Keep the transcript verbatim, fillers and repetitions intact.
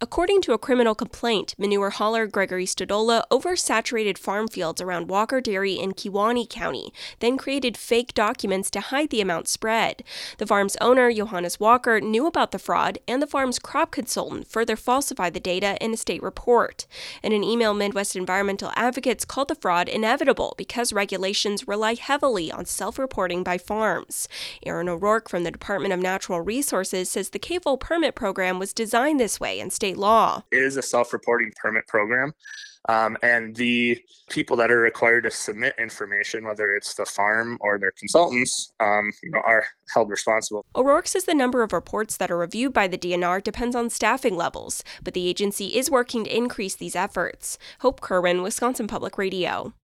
According to a criminal complaint, manure hauler Gregory Stodola oversaturated farm fields around Walker Dairy in Kewaunee County, then created fake documents to hide the amount spread. The farm's owner, Johannes Walker, knew about the fraud, and the farm's crop consultant further falsified the data in a state report. In an email, Midwest environmental advocates called the fraud inevitable because regulations rely heavily on self-reporting by farms. Aaron O'Rourke from the Department of Natural Resources says the K V O L permit program was designed this way in state law. It is a self-reporting permit program, um, and the people that are required to submit information, whether it's the farm or their consultants, um, you know, are held responsible. O'Rourke says the number of reports that are reviewed by the D N R depends on staffing levels, but the agency is working to increase these efforts. Hope Kerwin, Wisconsin Public Radio.